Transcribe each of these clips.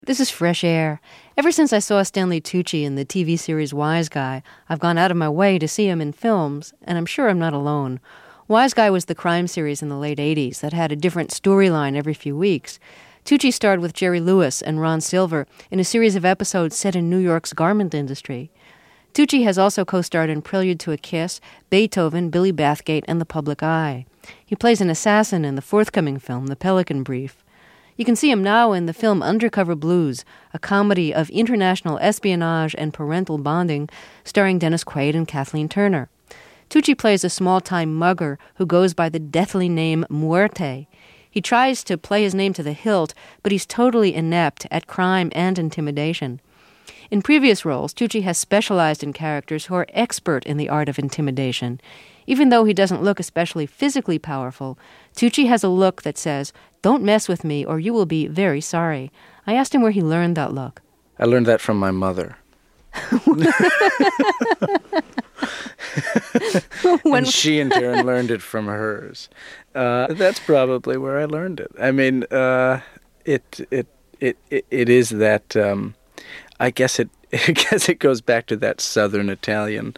This is Fresh Air. Ever since I saw Stanley Tucci in the TV series Wise Guy, I've gone out of my way to see him in films, and I'm sure I'm not alone. Wise Guy was the crime series in the late 80s that had a different storyline every few weeks. Tucci starred with Jerry Lewis and Ron Silver in a series of episodes set in New York's garment industry. Tucci has also co-starred in Prelude to a Kiss, Beethoven, Billy Bathgate, and The Public Eye. He plays an assassin in the forthcoming film, The Pelican Brief. You can see him now in the film Undercover Blues, a comedy of international espionage and parental bonding starring Dennis Quaid and Kathleen Turner. Tucci plays a small-time mugger who goes by the deathly name Muerte. He tries to play his name to the hilt, but he's totally inept at crime and intimidation. In previous roles, Tucci has specialized in characters who are expert in the art of intimidation. Even though he doesn't look especially physically powerful, Tucci has a look that says, "Don't mess with me or you will be very sorry." I asked him where he learned that look. I learned that from my mother. And she in turn learned it from hers. That's probably where I learned it. I mean, it is that. I guess it goes back to that Southern Italian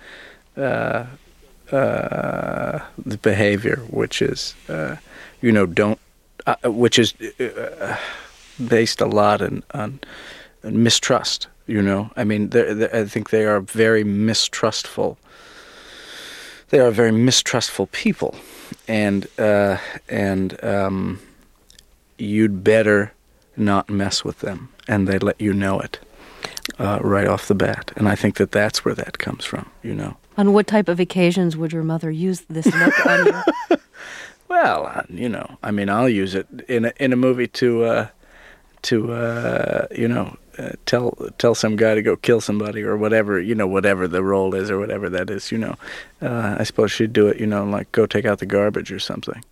the behavior, which is which is based a lot on mistrust. I mean, I think they are very mistrustful. They are very mistrustful people, and you'd better not mess with them, and they let you know it right off the bat. And I think that's where that comes from. On what type of occasions would your mother use this look on you? Well, I mean, I'll use it in a movie to tell some guy to go kill somebody or whatever, whatever the role is or whatever that is, I suppose she'd do it, like go take out the garbage or something.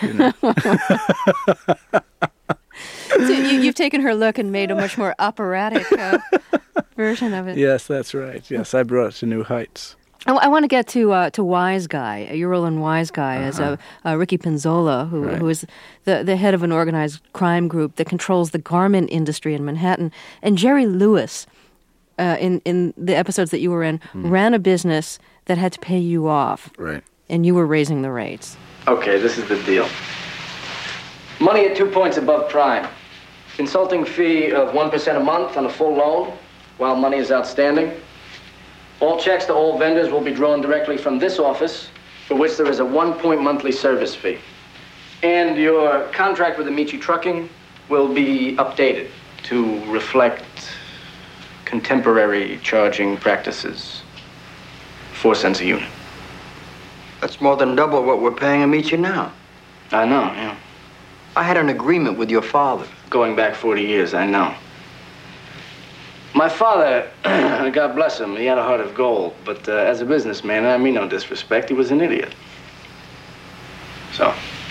So you've taken her look and made a much more operatic version of it. Yes, that's right. Yes, I brought it to new heights. I want to get to Wise Guy, your role in Wise Guy as Ricky Penzola, who is the head of an organized crime group that controls the garment industry in Manhattan. And Jerry Lewis, in the episodes that you were in, ran a business that had to pay you off. Right. And you were raising the rates. Okay, this is the deal. Money at 2 points above prime. Consulting fee of 1% a month on a full loan while money is outstanding. All checks to all vendors will be drawn directly from this office, for which there is a 1 point monthly service fee. And your contract with Amici Trucking will be updated to reflect contemporary charging practices. 4 cents a unit. That's more than double what we're paying Amici now. I know, yeah. I had an agreement with your father. Going back 40 years, I know. My father, God bless him, he had a heart of gold, but as a businessman, and I mean no disrespect, he was an idiot. So,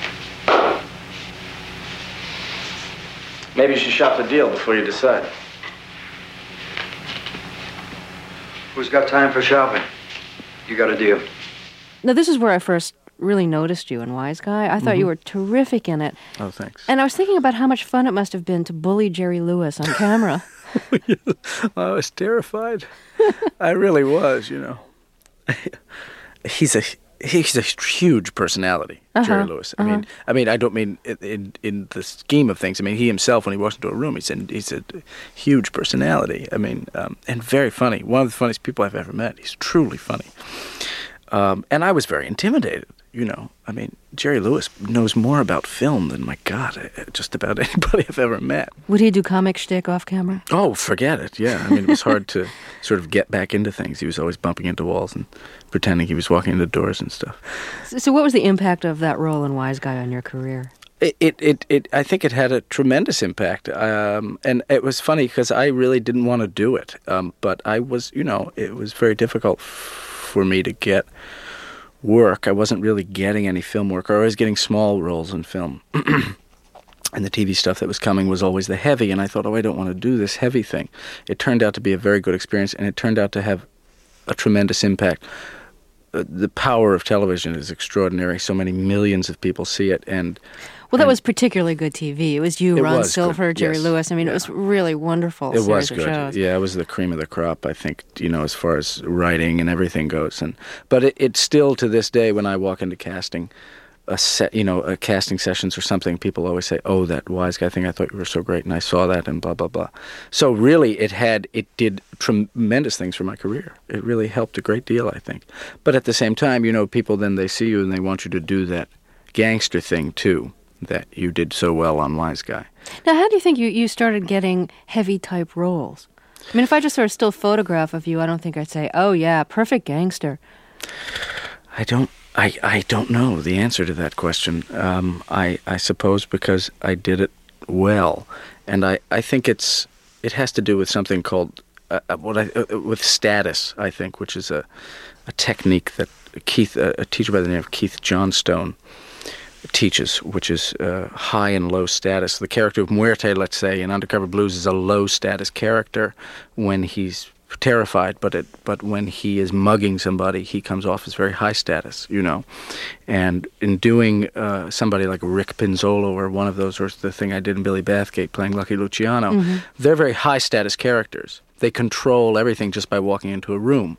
maybe you should shop the deal before you decide. Who's got time for shopping? You got a deal. Now, this is where I first really noticed you in Wise Guy. I thought you were terrific in it. Oh, thanks. And I was thinking about how much fun it must have been to bully Jerry Lewis on camera. I was terrified. I really was, He's a huge personality, Jerry Lewis. I mean, I don't mean in the scheme of things. I mean, he himself, when he walks into a room, he's a huge personality. I mean, and very funny. One of the funniest people I've ever met. He's truly funny. And I was very intimidated. I mean, Jerry Lewis knows more about film than, my God, just about anybody I've ever met. Would he do comic shtick off camera? Oh, forget it, yeah. I mean, it was hard to sort of get back into things. He was always bumping into walls and pretending he was walking into doors and stuff. So what was the impact of that role in Wise Guy on your career? I think it had a tremendous impact. And it was funny because I really didn't want to do it. But I was, it was very difficult for me to get work. I wasn't really getting any film work, or I was getting small roles in film. And the TV stuff that was coming was always the heavy, and I thought, I don't want to do this heavy thing. It turned out to be a very good experience, and it turned out to have a tremendous impact. The power of television is extraordinary. So many millions of people see it, and Well, that was particularly good TV. It was you, Ron Silver, good. Jerry Yes. Lewis. I mean, it was really wonderful. It was series of good. shows. Yeah, it was the cream of the crop, I think, as far as writing and everything goes. But it's still, to this day, when I walk into casting, casting sessions or something, people always say, "Oh, that Wise Guy thing, I thought you were so great, and I saw that," and blah, blah, blah. So really, it did tremendous things for my career. It really helped a great deal, I think. But at the same time, people then, they see you and they want you to do that gangster thing, too, that you did so well on Wise Guy. Now, how do you think you started getting heavy-type roles? I mean, if I just saw a still photograph of you, I don't think I'd say, "Oh, yeah, perfect gangster." I don't know the answer to that question. I suppose because I did it well, and I think it has to do with something called with status, I think, which is a technique that a teacher by the name of Keith Johnstone teaches, which is high and low status. The character of Muerte, let's say, in Undercover Blues, is a low status character when he's terrified, but when he is mugging somebody, he comes off as very high status, And in doing somebody like Rick Pinzolo or one of those, or the thing I did in Billy Bathgate playing Lucky Luciano, they're very high status characters. They control everything just by walking into a room.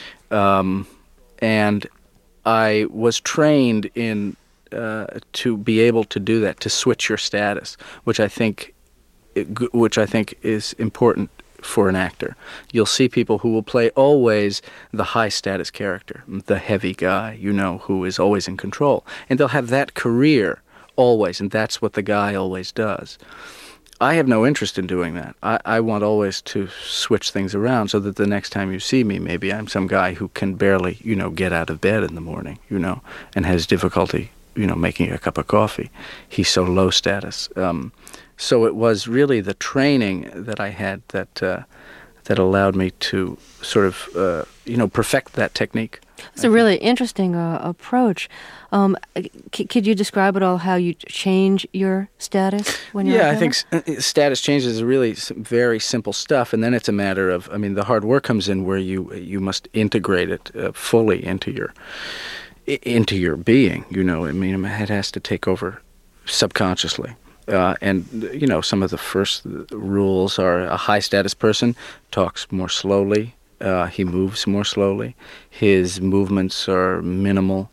And I was trained in to be able to do that, to switch your status, which I think is important for an actor. You'll see people who will play always the high status character, the heavy guy, who is always in control. And they'll have that career always, and that's what the guy always does. I have no interest in doing that. I want always to switch things around so that the next time you see me, maybe I'm some guy who can barely, get out of bed in the morning, and has difficulty, making a cup of coffee. He's so low status. So it was really the training that I had that allowed me to sort of, perfect that technique. It's a really interesting approach. Could you describe at all how you change your status when you're I think status changes is really very simple stuff, and then it's a matter of, the hard work comes in where you must integrate it fully into your being. It has to take over subconsciously. And some of the first rules are a high-status person talks more slowly. He moves more slowly. His movements are minimal.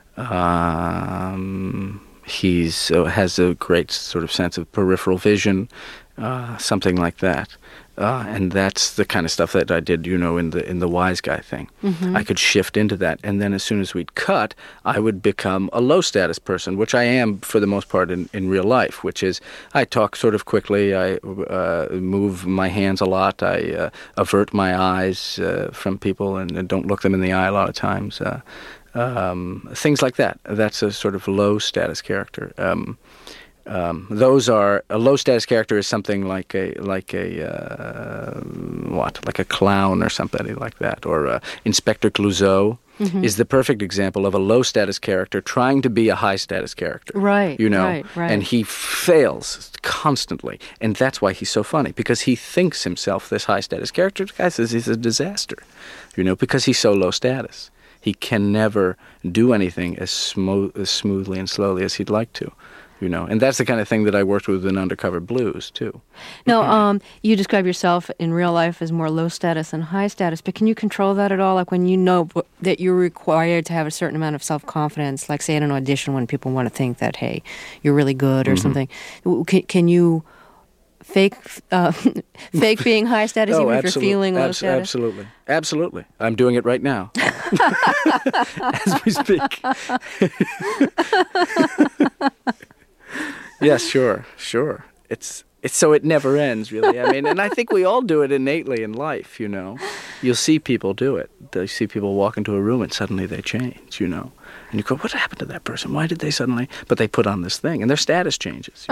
He has a great sort of sense of peripheral vision, something like that. And that's the kind of stuff that I did, in the Wise Guy thing. Mm-hmm. I could shift into that, and then as soon as we'd cut, I would become a low-status person, which I am for the most part in real life, which is I talk sort of quickly, I move my hands a lot, I avert my eyes from people and don't look them in the eye a lot of times. Things like that. That's a sort of low-status character. Those are a low status character is something like a clown or somebody like that, or Inspector Clouseau is the perfect example of a low status character trying to be a high status character. Right. Right. And he fails constantly, and that's why he's so funny, because he thinks himself this high status character. The guy says he's a disaster, because he's so low status. He can never do anything as smoothly and slowly as he'd like to. And that's the kind of thing that I worked with in Undercover Blues, too. Now, you describe yourself in real life as more low status and high status, but can you control that at all? Like when you know that you're required to have a certain amount of self-confidence, like say at an audition when people want to think that, hey, you're really good or something. Can you fake being high status even if you're feeling low status? Absolutely. I'm doing it right now as we speak. Yes, sure. It's so it never ends, really. And I think we all do it innately in life, You'll see people do it. You see people walk into a room and suddenly they change, And you go, what happened to that person? Why did they suddenly? But they put on this thing, and their status changes.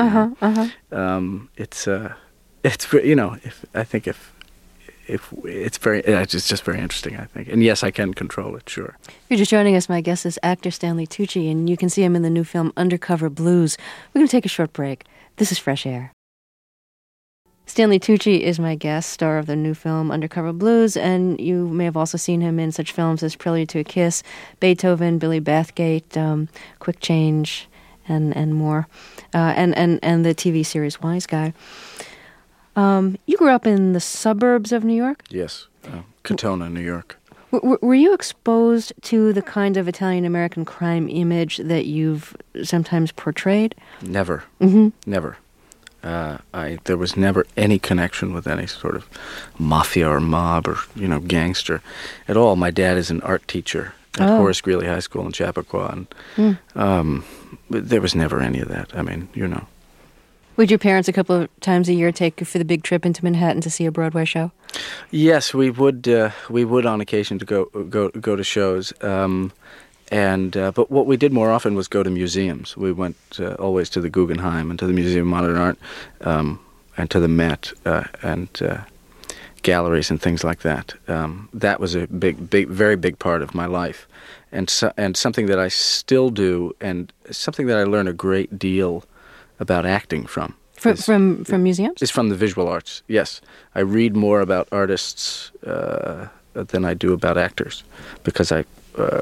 It's just very interesting, I think. And yes, I can control it, sure. You're just joining us. My guest is actor Stanley Tucci, and you can see him in the new film Undercover Blues. We're going to take a short break. This is Fresh Air. Stanley Tucci is my guest, star of the new film Undercover Blues, and you may have also seen him in such films as Prelude to a Kiss, Beethoven, Billy Bathgate, Quick Change, and more, and the TV series Wise Guy. You grew up in the suburbs of New York? Yes, Katona, New York. Were you exposed to the kind of Italian-American crime image that you've sometimes portrayed? Never. Mm-hmm. Never. There was never any connection with any sort of mafia or mob or, gangster at all. My dad is an art teacher at Horace Greeley High School in Chappaqua, and there was never any of that. I mean, Would your parents a couple of times a year take you for the big trip into Manhattan to see a Broadway show? Yes, we would. We would on occasion to go to shows. But what we did more often was go to museums. We went always to the Guggenheim and to the Museum of Modern Art, and to the Met and galleries and things like that. That was a very big part of my life, and something that I still do, and something that I learn a great deal about acting from. From museums? It's from the visual arts. Yes, I read more about artists than I do about actors, because I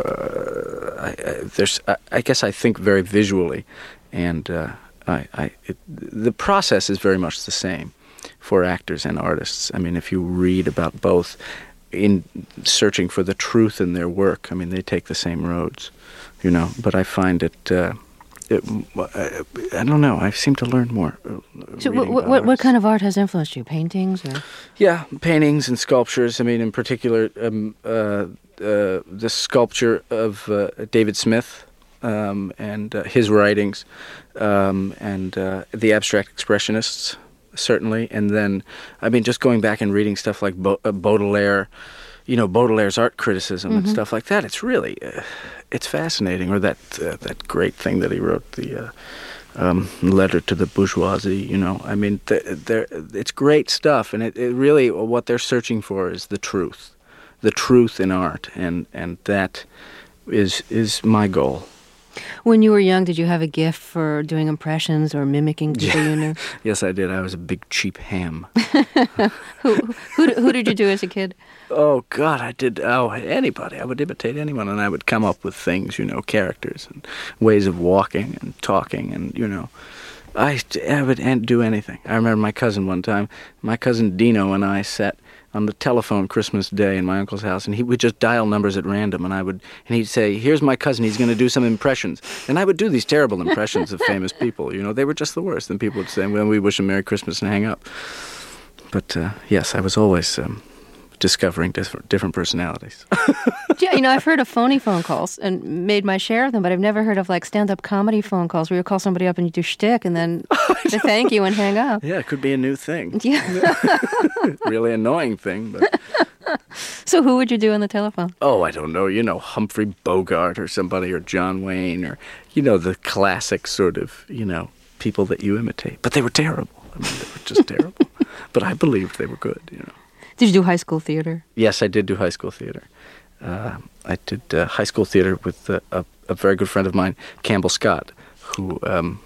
guess I think very visually, and the process is very much the same for actors and artists. I mean, if you read about both in searching for the truth in their work, I mean, they take the same roads, But I find I don't know. I seem to learn more. So, what kind of art has influenced you? Paintings, or? Yeah, paintings and sculptures. I mean, in particular, the sculpture of David Smith and his writings, and the abstract expressionists, certainly. And then, I mean, just going back and reading stuff like Baudelaire, Baudelaire's art criticism and stuff like that. It's really, it's fascinating. Or that great thing that he wrote, the letter to the bourgeoisie. I mean, it's great stuff, and it really, what they're searching for is the truth in art, and that is my goal. When you were young, did you have a gift for doing impressions or mimicking people you knew? Yes, I did. I was a big cheap ham. Who did you do as a kid? Oh, God, I did. Oh, anybody. I would imitate anyone, and I would come up with things, characters and ways of walking and talking, and, I would do anything. I remember my cousin Dino and I sat on the telephone Christmas Day in my uncle's house, and he would just dial numbers at random, and he'd say, "Here's my cousin, he's going to do some impressions." And I would do these terrible impressions of famous people, they were just the worst. And people would say, "Well, we wish him Merry Christmas," and hang up. But, yes, I was always discovering different personalities. Yeah, I've heard of phony phone calls and made my share of them, but I've never heard of stand-up comedy phone calls where you call somebody up and you do shtick and then they thank you and hang up. Yeah, it could be a new thing. Yeah. Really annoying thing, but... So who would you do on the telephone? Oh, I don't know, Humphrey Bogart or somebody, or John Wayne, or, the classic sort of, people that you imitate. But they were terrible. I mean, they were just terrible. But I believed they were good, Did you do high school theater? Yes, I did do high school theater. I did high school theater with a very good friend of mine, Campbell Scott, who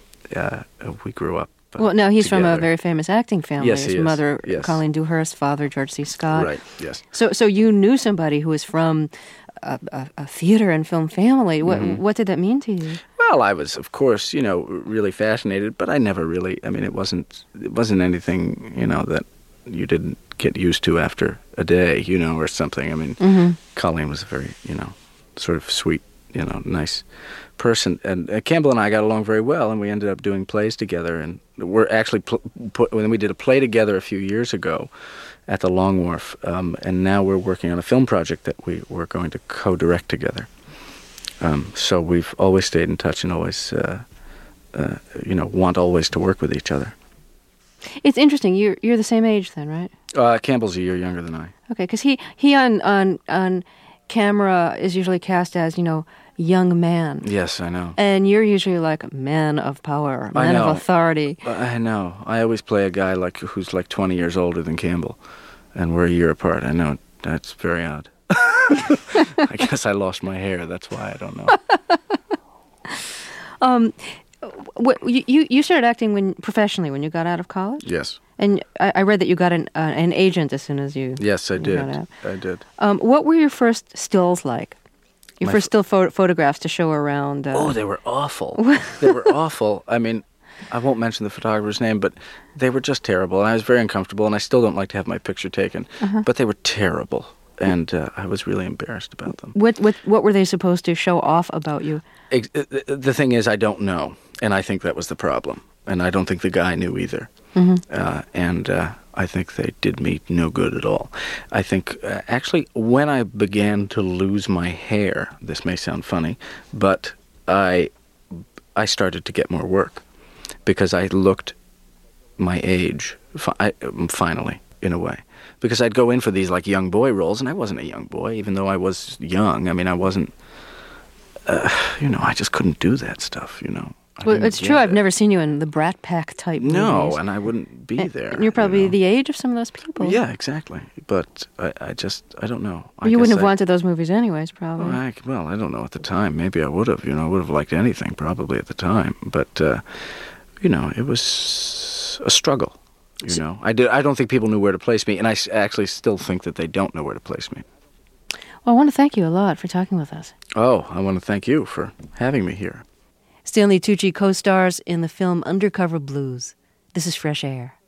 we grew up Well, no, he's together. from a very famous acting family. Yes, His he is. mother, Yes. Colleen Dewhurst, father, George C. Scott. Right, yes. So you knew somebody who was from a theater and film family. What did that mean to you? Well, I was, of course, really fascinated, but I never really, I mean, it wasn't anything, that you didn't get used to after a day, or something. I mean, Colleen was a very, sort of sweet, nice person. And Campbell and I got along very well, and we ended up doing plays together. And we're actually, when we did a play together a few years ago at the Long Wharf, and now we're working on a film project that we're going to co-direct together. So we've always stayed in touch and always, want always to work with each other. It's interesting. You're the same age then, right? Campbell's a year younger than I. Okay, because he on camera is usually cast as young man. Yes, I know. And you're usually like man of power, man of authority. I know. I always play a guy who's like 20 years older than Campbell, and we're a year apart. I know. That's very odd. I guess I lost my hair. That's why. I don't know. You started acting professionally when you got out of college? Yes. And I read that you got an agent as soon as you. Yes, I did. Got out. I did. What were your first stills like? Your first still photographs to show around. They were awful. They were awful. I mean, I won't mention the photographer's name, but they were just terrible. And I was very uncomfortable, and I still don't like to have my picture taken. But they were terrible, and I was really embarrassed about them. What were they supposed to show off about you? The thing is, I don't know, and I think that was the problem. And I don't think the guy knew either. And I think they did me no good at all. I think, actually, when I began to lose my hair, this may sound funny, but I started to get more work because I looked my age, finally, in a way. Because I'd go in for these, like, young boy roles, and I wasn't a young boy, even though I was young. I mean, I wasn't, I just couldn't do that stuff, Well, it's true. I've never seen you in the Brat Pack type movies. No, and I wouldn't be there. And you're probably the age of some of those people. Yeah, exactly. But I don't know. You wouldn't have wanted those movies anyways, probably. Well, I don't know at the time. Maybe I would have. I would have liked anything probably at the time. But, it was a struggle. I don't think people knew where to place me, and I actually still think that they don't know where to place me. Well, I want to thank you a lot for talking with us. Oh, I want to thank you for having me here. Stanley Tucci co-stars in the film Undercover Blues. This is Fresh Air.